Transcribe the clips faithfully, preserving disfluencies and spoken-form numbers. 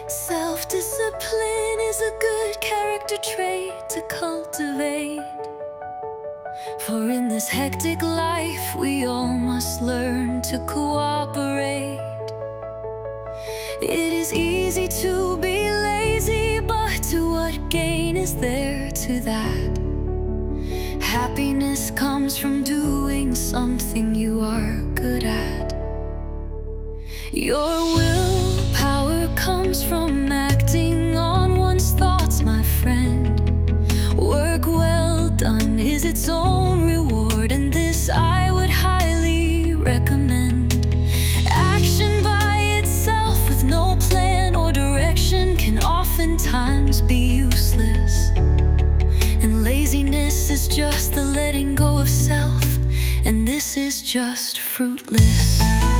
Self-discipline is a good character trait to cultivate. For in this hectic life, we all must learn to cooperate. It is easy to be lazy, but to what gain is there to that? Happiness comes from doing something you are good at. Your willpower comes from acting on one's thoughts, my friend. Work well done is its own reward, and this I would highly recommend. Action by itself with no plan or direction can oftentimes be useless. And laziness is just the letting go of self, and this is just fruitless.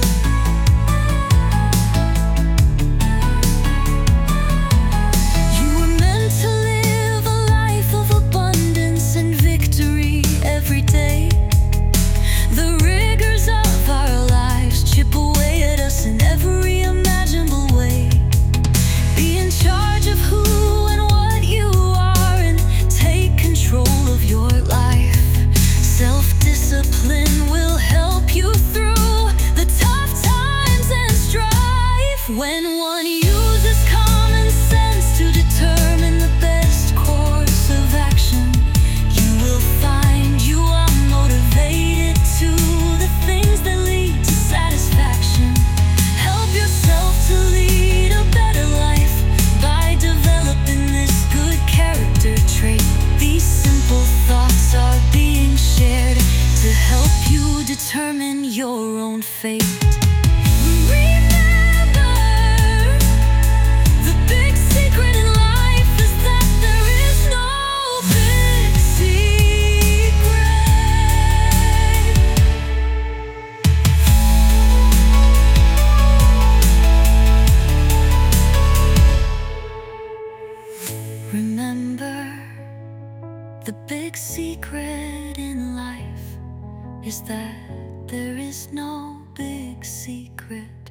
When one uses common sense to determine the best course of action, you will find you are motivated to the things that lead to satisfaction. Help yourself to lead a better life by developing this good character trait. These simple thoughts are being shared to help you determine your own fate. Remember, the big secret in life is that there is no big secret.